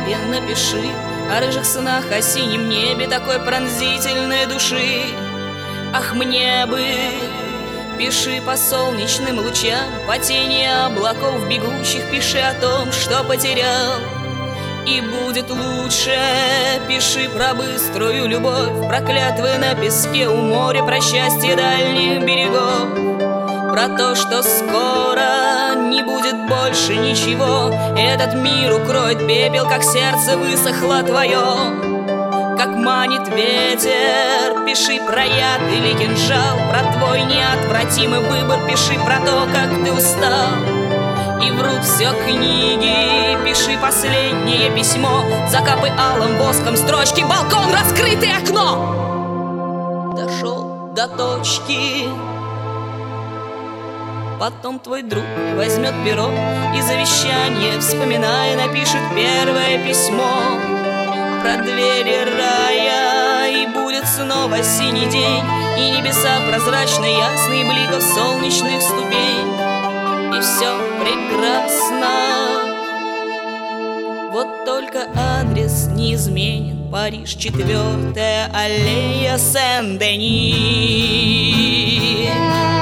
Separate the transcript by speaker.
Speaker 1: тебе напиши о рыжих сынах, о синем небе такой пронзительной души. Ах, мне бы, пиши по солнечным лучам, по тени облаков бегущих, пиши о том, что потерял. И будет лучше, пиши про быструю любовь, про клятвы на песке у моря, про счастье дальних берегов, про то, что скоро не будет больше ничего. Этот мир укроет пепел, как сердце высохло твое, как манит ветер. Пиши про яд или кинжал, про твой неотвратимый выбор, пиши про то, как ты устал. И врут все книги, пиши последнее письмо, закапай алым воском строчки, балкон, раскрытое окно. Дошел до точки, потом твой друг возьмет перо и завещание, вспоминая, напишет первое письмо про двери рая. И будет снова синий день, и небеса прозрачно ясные, бликов солнечных ступень. И все прекрасно, вот только адрес неизменен. Париж, 4-я аллея Сен-Дени.